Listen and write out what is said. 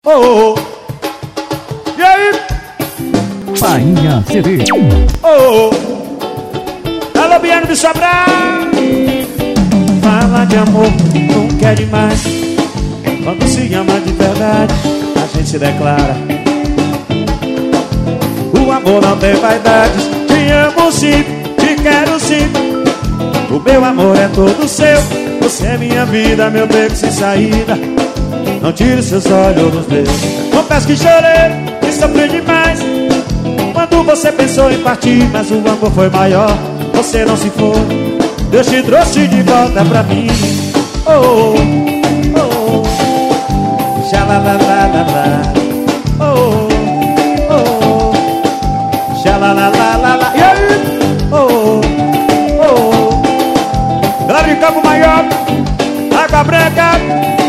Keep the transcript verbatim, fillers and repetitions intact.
Oh, oh. E aí? Painha C D. Oh, oh. Alô, Biano de Sobral. Fala de amor, não quer demais. Quando se ama de verdade, a gente se declara. O amor não tem vaidades. Te amo sim, te quero sim. O meu amor é todo seu. Você é minha vida, meu beco sem saída. Não tire seus olhos dos meus. Confesso que chorei, que sofri demais quando você pensou em partir, mas o amor foi maior. Você não se foi, Deus te trouxe de volta pra mim. Oh, oh, oh. Xalalalala. Oh, oh, oh. Xalalalala. E aí? Oh, oh, oh. Galera de Campo Maior, Água Branca.